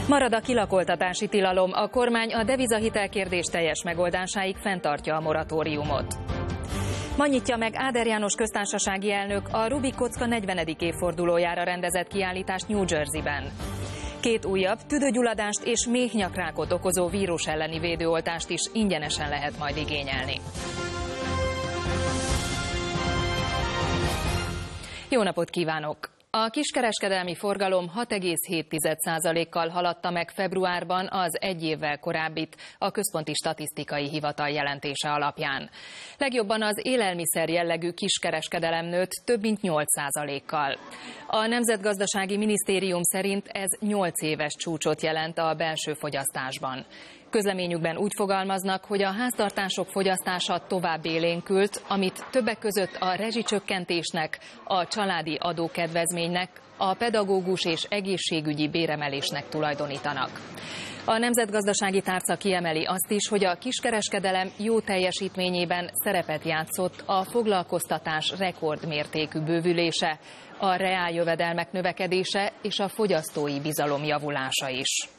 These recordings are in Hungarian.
Marad a kilakoltatási tilalom, a kormány a devizahitelkérdés teljes megoldásáig fenntartja a moratóriumot. Ma nyitja meg Áder János köztársasági elnök a Rubik kocka 40. évfordulójára rendezett kiállítást New Jerseyben. 2 újabb tüdőgyulladást és méhnyakrákot okozó vírus elleni védőoltást is ingyenesen lehet majd igényelni. Jó napot kívánok! A kiskereskedelmi forgalom 6,7%-kal haladta meg februárban az egy évvel korábbit a Központi Statisztikai Hivatal jelentése alapján. Legjobban az élelmiszer jellegű kiskereskedelem nőtt több mint 8%-kal. A Nemzetgazdasági Minisztérium szerint ez 8 éves csúcsot jelent a belső fogyasztásban. Közleményükben úgy fogalmaznak, hogy a háztartások fogyasztása tovább élénkült, amit többek között a rezsicsökkentésnek, a családi adókedvezménynek, a pedagógus és egészségügyi béremelésnek tulajdonítanak. A Nemzetgazdasági Tárca kiemeli azt is, hogy a kiskereskedelem jó teljesítményében szerepet játszott a foglalkoztatás rekordmértékű bővülése, a reáljövedelmek növekedése és a fogyasztói bizalom javulása is.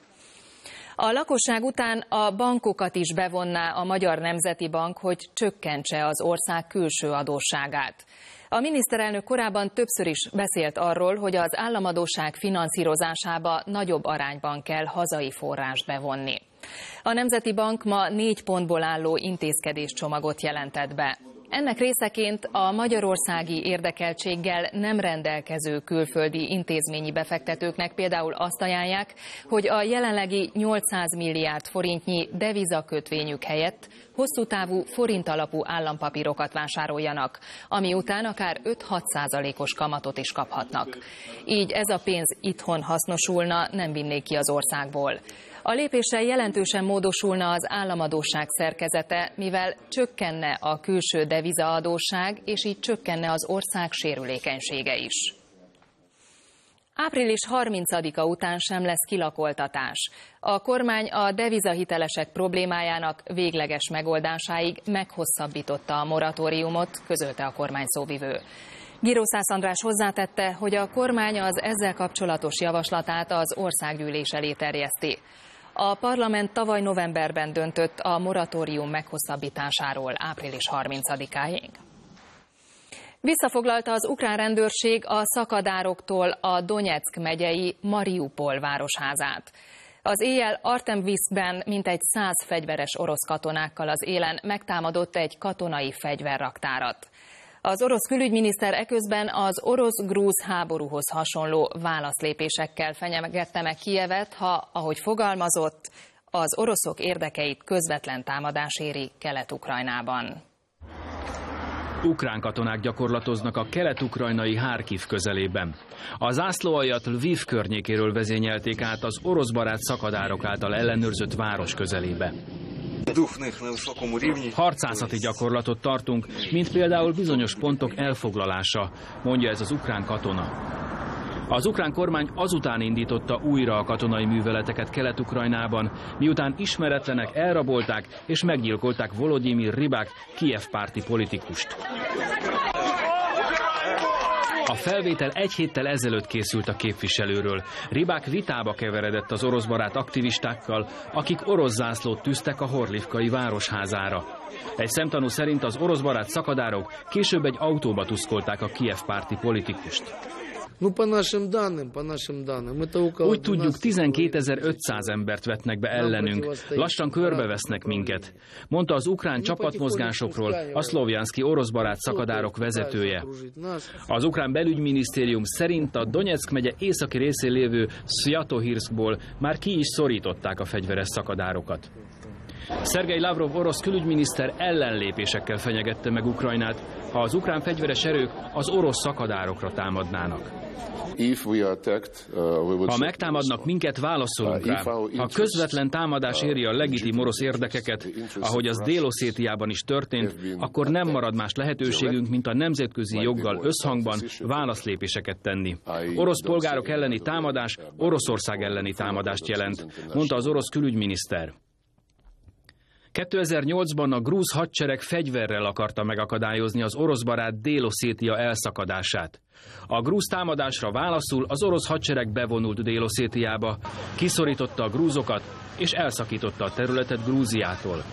A lakosság után a bankokat is bevonná a Magyar Nemzeti Bank, hogy csökkentse az ország külső adósságát. A miniszterelnök korábban többször is beszélt arról, hogy az államadósság finanszírozásába nagyobb arányban kell hazai forrást bevonni. A Nemzeti Bank ma 4 pontból álló intézkedéscsomagot jelentett be. Ennek részeként a magyarországi érdekeltséggel nem rendelkező külföldi intézményi befektetőknek például azt ajánlják, hogy a jelenlegi 800 milliárd forintnyi devizakötvényük helyett hosszú távú forint alapú állampapírokat vásároljanak, ami után akár 5-6%-os kamatot is kaphatnak. Így ez a pénz itthon hasznosulna, nem vinnék ki az országból. A lépéssel jelentősen módosulna az államadósság szerkezete, mivel csökkenne a külső devizaadósság, és így csökkenne az ország sérülékenysége is. Április 30-a után sem lesz kilakoltatás. A kormány a devizahitelesek problémájának végleges megoldásáig meghosszabbította a moratóriumot, közölte a kormány szóvivő. Girószász András hozzátette, hogy a kormány az ezzel kapcsolatos javaslatát az országgyűlés elé terjeszti. A parlament tavaly novemberben döntött a moratórium meghosszabbításáról április 30-áig. Visszafoglalta az ukrán rendőrség a szakadároktól a Donyeck megyei Mariupol városházát. Az éjjel Artemviszkben mintegy 100 fegyveres orosz katonákkal az élen megtámadott egy katonai fegyverraktárat. Az orosz külügyminiszter eközben az orosz-grúz háborúhoz hasonló válaszlépésekkel fenyegette meg Kijevet, ha, ahogy fogalmazott, az oroszok érdekeit közvetlen támadás éri Kelet-Ukrajnában. Ukrán katonák gyakorlatoznak a kelet-ukrajnai Harkiv közelében. A zászlóaljat Lviv környékéről vezényelték át az oroszbarát szakadárok által ellenőrzött város közelébe. Harcászati gyakorlatot tartunk, mint például bizonyos pontok elfoglalása, mondja ez az ukrán katona. Az ukrán kormány azután indította újra a katonai műveleteket Kelet-Ukrajnában, miután ismeretlenek elrabolták és meggyilkolták Volodymyr Rybak Kijev párti politikust. A felvétel egy héttel ezelőtt készült a képviselőről. Rybak vitába keveredett az oroszbarát aktivistákkal, akik orosz zászlót tűztek a horlivkai városházára. Egy szemtanú szerint az oroszbarát szakadárok később egy autóba tuszkolták a Kijev párti politikust. Úgy tudjuk, 12.500 embert vetnek be ellenünk, lassan körbevesznek minket, mondta az ukrán csapatmozgásokról a szlovjanszki oroszbarát szakadárok vezetője. Az ukrán belügyminisztérium szerint a Donyeck megye északi részén lévő Szvjatohirszkból már ki is szorították a fegyveres szakadárokat. Szergej Lavrov orosz külügyminiszter ellenlépésekkel fenyegette meg Ukrajnát, ha az ukrán fegyveres erők az orosz szakadárokra támadnának. Ha megtámadnak minket, válaszolunk rá. Ha közvetlen támadás éri a legitim orosz érdekeket, ahogy az Dél-Oszétiában is történt, akkor nem marad más lehetőségünk, mint a nemzetközi joggal összhangban válaszlépéseket tenni. Orosz polgárok elleni támadás Oroszország elleni támadást jelent, mondta az orosz külügyminiszter. 2008-ban a grúz hadsereg fegyverrel akarta megakadályozni az oroszbarát Dél-Oszétia elszakadását. A grúz támadásra válaszul az orosz hadsereg bevonult Dél-Oszétiába, kiszorította a grúzokat és elszakította a területet Grúziától.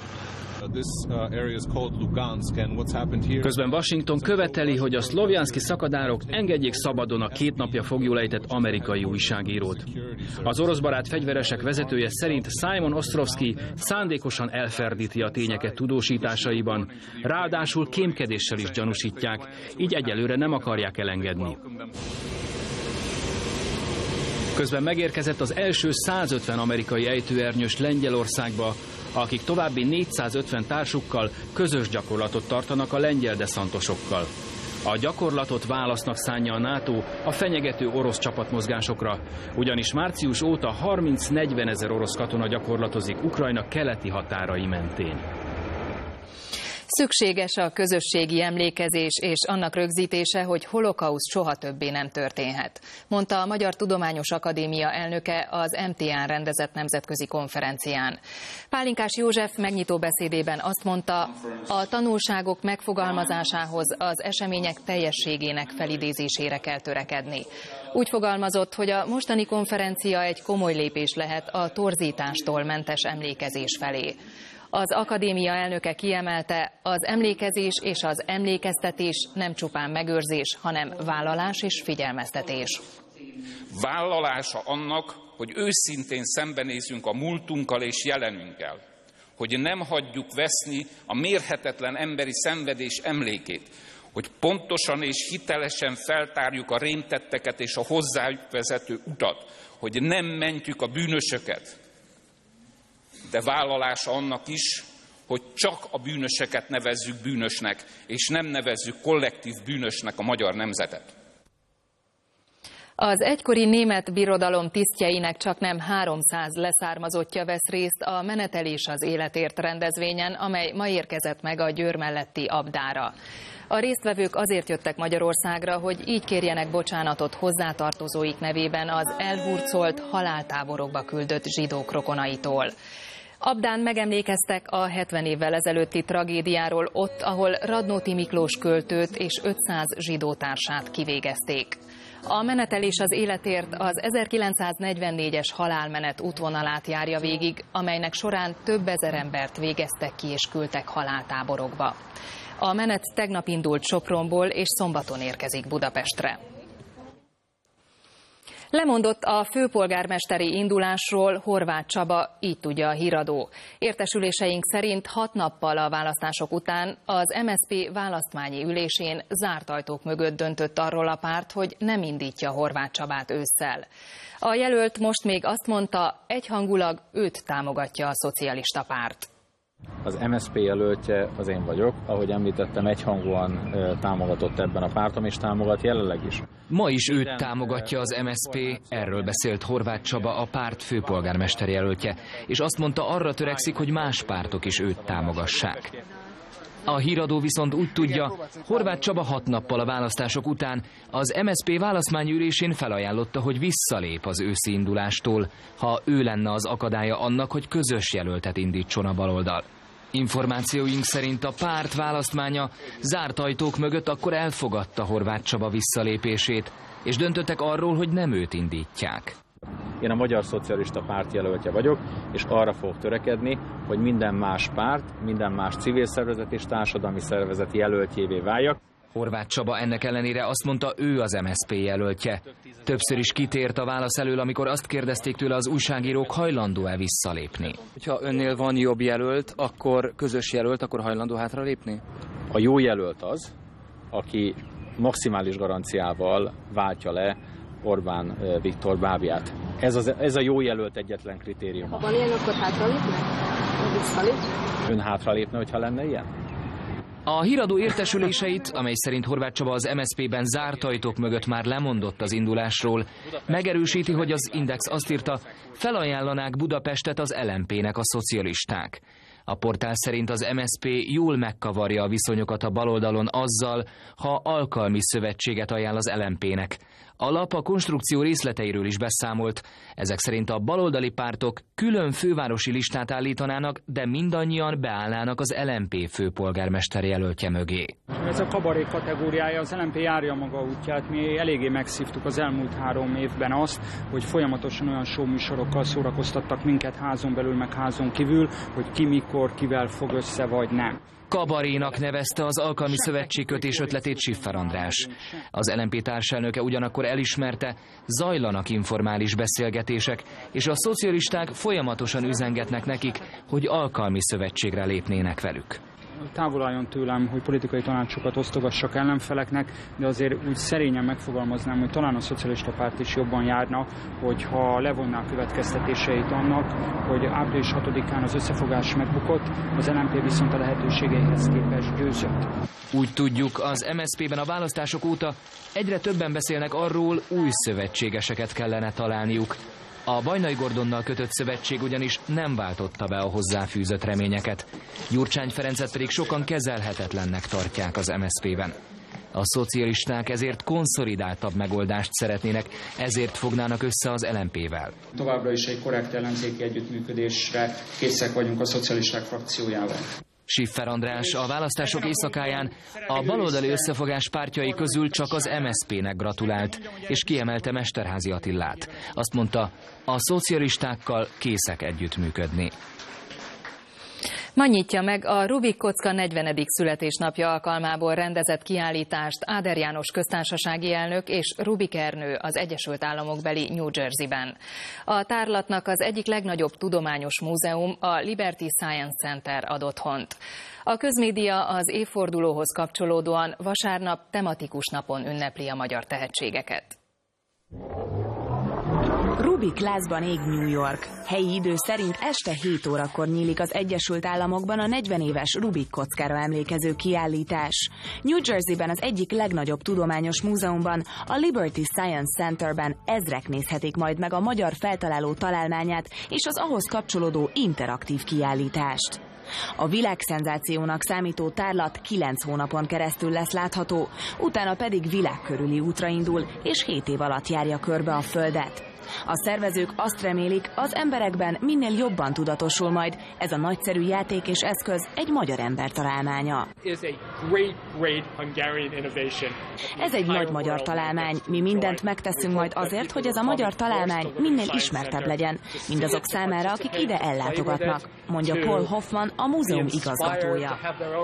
Közben Washington követeli, hogy a szlovjanszki szakadárok engedjék szabadon a 2 napja foglyul ejtett amerikai újságírót. Az oroszbarát fegyveresek vezetője szerint Simon Ostrovsky szándékosan elferdíti a tényeket tudósításaiban, ráadásul kémkedéssel is gyanúsítják, így egyelőre nem akarják elengedni. Közben megérkezett az első 150 amerikai ejtőernyős Lengyelországba, akik további 450 társukkal közös gyakorlatot tartanak a lengyel deszantosokkal. A gyakorlatot válasznak szánja a NATO a fenyegető orosz csapatmozgásokra, ugyanis március óta 30-40 ezer orosz katona gyakorlatozik Ukrajna keleti határai mentén. Szükséges a közösségi emlékezés és annak rögzítése, hogy holokauszt soha többé nem történhet, mondta a Magyar Tudományos Akadémia elnöke az MTA-n rendezett nemzetközi konferencián. Pálinkás József megnyitó beszédében azt mondta, a tanulságok megfogalmazásához az események teljességének felidézésére kell törekedni. Úgy fogalmazott, hogy a mostani konferencia egy komoly lépés lehet a torzítástól mentes emlékezés felé. Az akadémia elnöke kiemelte, az emlékezés és az emlékeztetés nem csupán megőrzés, hanem vállalás és figyelmeztetés. Vállalása annak, hogy őszintén szembenézünk a múltunkkal és jelenünkkel, hogy nem hagyjuk veszni a mérhetetlen emberi szenvedés emlékét, hogy pontosan és hitelesen feltárjuk a rémtetteket és a hozzájuk vezető utat, hogy nem mentjük a bűnösöket, de vállalása annak is, hogy csak a bűnöseket nevezzük bűnösnek, és nem nevezzük kollektív bűnösnek a magyar nemzetet. Az egykori német birodalom tisztjeinek csaknem 300 leszármazottja vesz részt a Menetelés az életért rendezvényen, amely ma érkezett meg a Győr melletti Abdára. A résztvevők azért jöttek Magyarországra, hogy így kérjenek bocsánatot hozzátartozóik nevében az elhurcolt haláltáborokba küldött zsidók rokonaitól. Abdán megemlékeztek a 70 évvel ezelőtti tragédiáról ott, ahol Radnóti Miklós költőt és 500 zsidó társát kivégezték. A Menetelés az életért az 1944-es halálmenet útvonalát járja végig, amelynek során több ezer embert végeztek ki és küldtek haláltáborokba. A menet tegnap indult Sopronból és szombaton érkezik Budapestre. Lemondott a főpolgármesteri indulásról Horváth Csaba, így tudja a híradó. Értesüléseink szerint 6 nappal a választások után az MSZP választmányi ülésén zárt ajtók mögött döntött arról a párt, hogy nem indítja Horváth Csabát ősszel. A jelölt most még azt mondta, egyhangulag őt támogatja a szocialista párt. Az MSZP jelöltje az én vagyok, ahogy említettem, egyhangúan támogatott ebben a pártom, és támogat jelenleg is. Ma is őt támogatja az MSZP, erről beszélt Horváth Csaba, a párt főpolgármester jelöltje, és azt mondta, arra törekszik, hogy más pártok is őt támogassák. A híradó viszont úgy tudja, Horváth Csaba 6 nappal a választások után az MSZP választmányi ülésén felajánlotta, hogy visszalép az őszi indulástól, ha ő lenne az akadálya annak, hogy közös jelöltet indítson a baloldal. Információink szerint a párt választmánya zárt ajtók mögött akkor elfogadta Horváth Csaba visszalépését, és döntöttek arról, hogy nem őt indítják. Én a Magyar Szocialista Párt jelöltje vagyok, és arra fogok törekedni, hogy minden más párt, minden más civil szervezet és társadalmi szervezet jelöltjévé váljak. Horváth Csaba ennek ellenére azt mondta, ő az MSZP jelöltje. Többször is kitért a válasz elől, amikor azt kérdezték tőle az újságírók, hajlandó-e visszalépni. Ha önnél van jobb jelölt, akkor közös jelölt, akkor hajlandó hátralépni? A jó jelölt az, aki maximális garanciával váltja le Orbán Viktor bábját. Ez a jó jelölt egyetlen kritérium. Ha van ilyen, akkor hátralépne? Ön hátralépne, hogyha lenne ilyen? A híradó értesüléseit, amely szerint Horváth Csaba az MSZP-ben zárt ajtók mögött már lemondott az indulásról, megerősíti, hogy az Index azt írta, felajánlanák Budapestet az LMP-nek a szocialisták. A portál szerint az MSZP jól megkavarja a viszonyokat a baloldalon azzal, ha alkalmi szövetséget ajánl az LMP-nek. A lap a konstrukció részleteiről is beszámolt. Ezek szerint a baloldali pártok külön fővárosi listát állítanának, de mindannyian beállnának az LMP főpolgármester jelöltje mögé. Ez a kabaré kategóriája, az LMP járja maga útját. Mi eléggé megszívtuk az elmúlt 3 évben azt, hogy folyamatosan olyan show műsorokkal szórakoztattak minket házon belül, meg házon kívül, hogy ki mikor, kivel fog össze vagy nem. Kabarénak nevezte az alkalmi szövetségkötés ötletét Schiffer András. Az LMP társelnöke ugyanakkor elismerte, zajlanak informális beszélgetések, és a szocialisták folyamatosan üzengetnek nekik, hogy alkalmi szövetségre lépnének velük. Távol álljon tőlem, hogy politikai tanácsokat osztogassak ellenfeleknek, de azért úgy szerényen megfogalmaznám, hogy talán a szocialista párt is jobban járna, hogyha levonná a következtetéseit annak, hogy április 6-án az összefogás megbukott, az LMP viszont a lehetőségeihez képest győzött. Úgy tudjuk, az MSZP-ben a választások óta egyre többen beszélnek arról, új szövetségeseket kellene találniuk. A Bajnai Gordonnal kötött szövetség ugyanis nem váltotta be a hozzáfűzött reményeket. Gyurcsány Ferencet pedig sokan kezelhetetlennek tartják az MSZP-ben. A szocialisták ezért konszolidáltabb megoldást szeretnének, ezért fognának össze az LMP-vel. Továbbra is egy korrekt ellenzéki együttműködésre készek vagyunk a szocialisták frakciójával. Schiffer András a választások éjszakáján a baloldali összefogás pártjai közül csak az MSZP-nek gratulált, és kiemelte Mesterházy Attillát. Azt mondta, a szocialistákkal készek együttműködni. Ma nyitja meg a Rubik kocka 40. születésnapja alkalmából rendezett kiállítást Áder János köztársasági elnök és Rubik Ernő az Egyesült Államokbeli New Jerseyben. A tárlatnak az egyik legnagyobb tudományos múzeum, a Liberty Science Center ad otthont. A közmédia az évfordulóhoz kapcsolódóan vasárnap tematikus napon ünnepli a magyar tehetségeket. Rubik lázban ég New York. Helyi idő szerint este 7 órakor nyílik az Egyesült Államokban a 40 éves Rubik kockára emlékező kiállítás. New Jerseyben az egyik legnagyobb tudományos múzeumban, a Liberty Science Centerben ezrek nézhetik majd meg a magyar feltaláló találmányát és az ahhoz kapcsolódó interaktív kiállítást. A világszenzációnak számító tárlat 9 hónapon keresztül lesz látható, utána pedig világkörüli útra indul, és 7 év alatt járja körbe a Földet. A szervezők azt remélik, az emberekben minél jobban tudatosul majd ez a nagyszerű játék és eszköz egy magyar ember találmánya. Ez egy nagy magyar találmány. Mi mindent megteszünk majd azért, hogy ez a magyar találmány minél ismertebb legyen, mindazok számára, akik ide ellátogatnak, mondja Paul Hoffman, a múzeum igazgatója.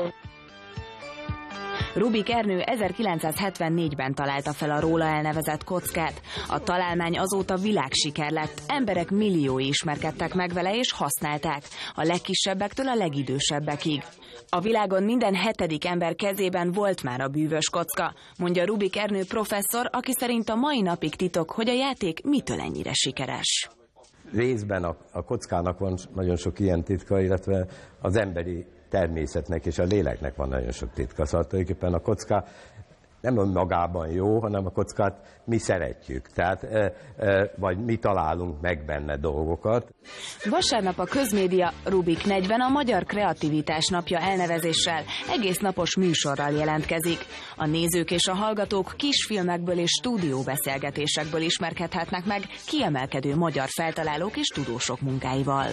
Rubik Ernő 1974-ben találta fel a róla elnevezett kockát. A találmány azóta világsiker lett, emberek milliói ismerkedtek meg vele és használták, a legkisebbektől a legidősebbekig. A világon minden 7. ember kezében volt már a bűvös kocka, mondja Rubik Ernő professzor, aki szerint a mai napig titok, hogy a játék mitől ennyire sikeres. Részben a kockának van nagyon sok ilyen titka, illetve az emberi természetnek és a léleknek van nagyon sok titka. Szóval tulajdonképpen a kocka nem önmagában jó, hanem a kockát mi szeretjük, tehát vagy mi találunk meg benne dolgokat. Vasárnap a közmédia Rubik 40 a Magyar Kreativitás Napja elnevezéssel egész napos műsorral jelentkezik. A nézők és a hallgatók kisfilmekből és stúdióbeszélgetésekből ismerkedhetnek meg kiemelkedő magyar feltalálók és tudósok munkáival.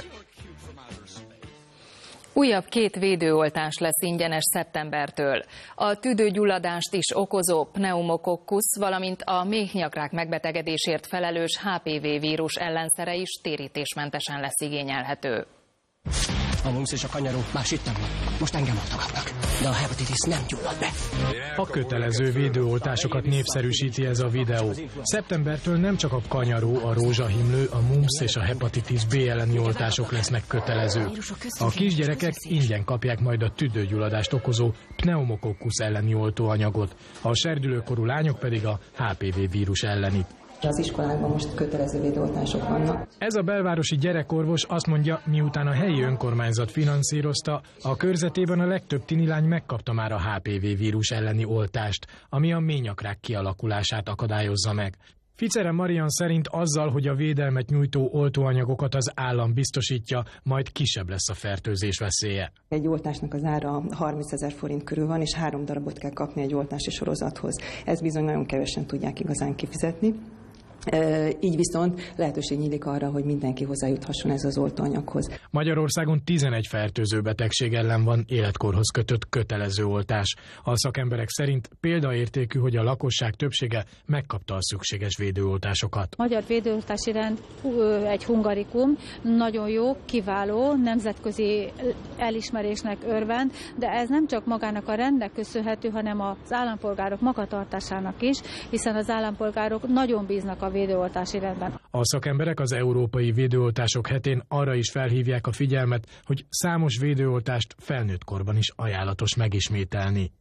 Újabb 2 védőoltás lesz ingyenes szeptembertől. A tüdőgyulladást is okozó pneumokokkusz, valamint a méhnyakrák megbetegedésért felelős HPV vírus ellenszere is térítésmentesen lesz igényelhető. A mumsz és a kanyaró más itt nem van. Most engem oltogatnak, de a hepatitis nem gyullad be. A kötelező védőoltásokat népszerűsíti ez a videó. Szeptembertől nem csak a kanyaró, a rózsahimlő, a mumsz és a hepatitis B elleni oltások lesznek kötelezők. A kisgyerekek ingyen kapják majd a tüdőgyulladást okozó pneumokokkusz elleni oltóanyagot, a serdülőkorú lányok pedig a HPV vírus ellenit. Az iskolákban most kötelező védőoltások vannak. Ez a belvárosi gyerekorvos azt mondja, miután a helyi önkormányzat finanszírozta, a körzetében a legtöbb tinilány megkapta már a HPV vírus elleni oltást, ami a méhnyakrák kialakulását akadályozza meg. Ficere Marian szerint azzal, hogy a védelmet nyújtó oltóanyagokat az állam biztosítja, majd kisebb lesz a fertőzés veszélye. Egy oltásnak az ára 30 000 forint körül van, és 3 darabot kell kapni egy oltási sorozathoz. Ez bizony nagyon kevesen tudják igazán kifizetni. Így viszont lehetőség nyílik arra, hogy mindenki hozzájuthasson ez az oltóanyaghoz. Magyarországon 11 fertőző betegség ellen van életkorhoz kötött kötelező oltás. A szakemberek szerint példaértékű, hogy a lakosság többsége megkapta a szükséges védőoltásokat. A magyar védőoltási rend egy hungarikum, nagyon jó, kiváló, nemzetközi elismerésnek örvend, de ez nem csak magának a rendnek köszönhető, hanem az állampolgárok magatartásának is, hiszen az állampolgárok nagyon bíznak a védőoltási rendben. A szakemberek az európai védőoltások hetén arra is felhívják a figyelmet, hogy számos védőoltást felnőtt korban is ajánlatos megismételni.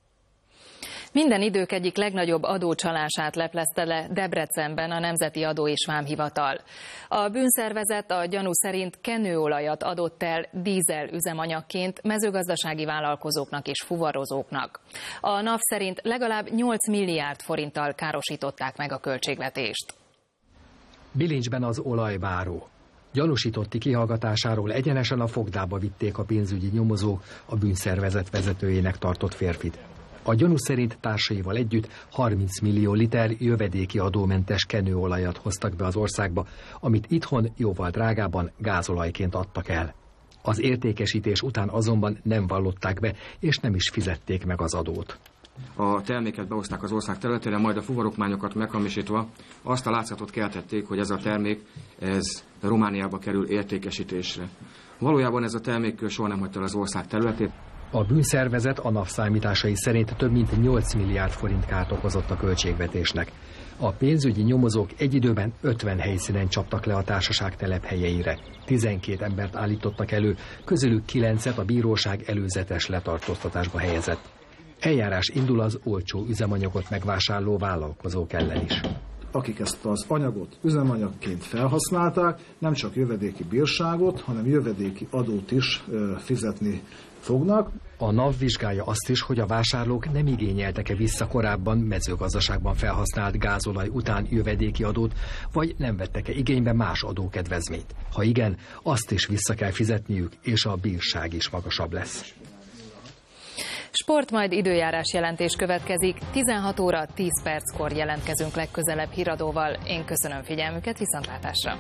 Minden idők egyik legnagyobb adócsalását leplezte le Debrecenben a Nemzeti Adó és Vámhivatal. A bűnszervezet a gyanú szerint kenőolajat adott el dízel üzemanyagként mezőgazdasági vállalkozóknak és fuvarozóknak. A NAV szerint legalább 8 milliárd forinttal károsították meg a költségvetést. Bilincsben az olajbáró. Gyanúsítotti kihallgatásáról egyenesen a fogdába vitték a pénzügyi nyomozók a bűnszervezet vezetőjének tartott férfit. A gyanú szerint társaival együtt 30 millió liter jövedéki adómentes kenőolajat hoztak be az országba, amit itthon jóval drágában gázolajként adtak el. Az értékesítés után azonban nem vallották be, és nem is fizették meg az adót. A terméket behozták az ország területére, majd a fuvarokmányokat meghamisítva azt a látszatot keltették, hogy ez a termék Romániába kerül értékesítésre. Valójában ez a termék soha nem hagyta el az ország területét. A bűnszervezet a NAV számításai szerint több mint 8 milliárd forint kárt okozott a költségvetésnek. A pénzügyi nyomozók egy időben 50 helyszínen csaptak le a társaság telephelyeire. 12 embert állítottak elő, közülük 9-et a bíróság előzetes letartóztatásba helyezett. Eljárás indul az olcsó üzemanyagot megvásárló vállalkozók ellen is. Akik ezt az anyagot üzemanyagként felhasználták, nem csak jövedéki bírságot, hanem jövedéki adót is fizetni fognak. A NAV vizsgálja azt is, hogy a vásárlók nem igényeltek-e vissza korábban mezőgazdaságban felhasznált gázolaj után jövedéki adót, vagy nem vettek-e igénybe más adókedvezményt. Ha igen, azt is vissza kell fizetniük, és a bírság is magasabb lesz. Sport, majd időjárás jelentés következik. 16 óra 10 perckor jelentkezünk legközelebb híradóval. Én köszönöm figyelmüket, viszontlátásra!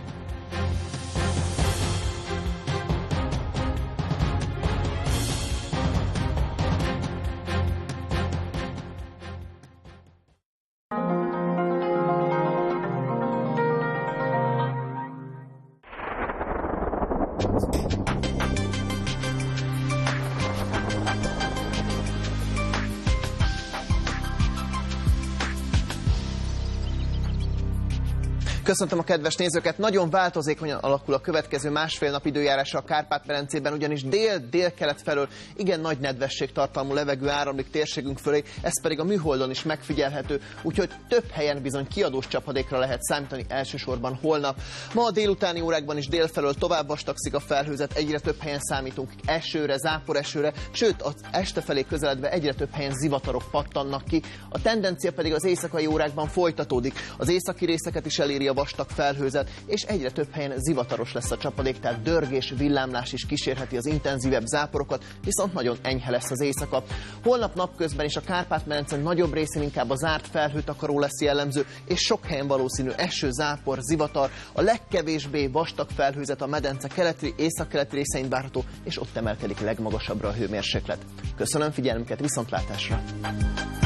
Köszöntöm a kedves nézőket! Nagyon változékonyan alakul a következő másfél nap időjárása a Kárpát-medencében, ugyanis dél-délkelet felől igen nagy nedvességtartalmú levegő áramlik térségünk fölé, ez pedig a műholdon is megfigyelhető, úgyhogy több helyen bizony kiadós csapadékra lehet számítani, elsősorban holnap. Ma a délutáni órákban is délfelől tovább vastagszik a felhőzet, egyre több helyen számítunk esőre, záporesőre, sőt az este felé közeledve egyre több helyen zivatarok pattannak ki. A tendencia pedig az éjszakai órákban folytatódik, az északi részeket is eléri a vastag felhőzet, és egyre több helyen zivataros lesz a csapadék, tehát dörgés, villámlás is kísérheti az intenzívebb záporokat, viszont nagyon enyhe lesz az éjszaka. Holnap napközben is a Kárpát-medence nagyobb részén inkább a zárt felhőtakaró lesz jellemző, és sok helyen valószínű eső, zápor, zivatar, a legkevésbé vastag felhőzet a medence keleti, északkeleti részein várható, és ott emelkedik legmagasabbra a hőmérséklet. Köszönöm figyelmüket, viszontlátásra!